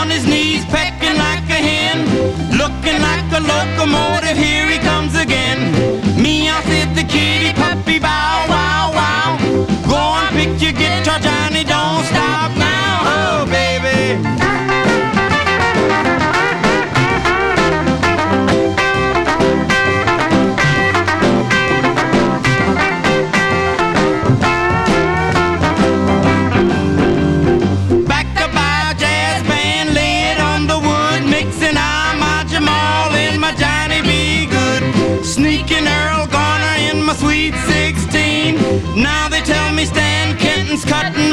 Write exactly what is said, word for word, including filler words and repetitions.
on his knees, pecking like a hen, looking like a locomotive, here he comes again. Meow, said the kitty, puppy, bow, wow, wow. Go on, pick your guitar, Johnny, don't stop now, oh baby. Sneaking Earl Garner in my sweet sixteen. Now they tell me Stan Kenton's cutting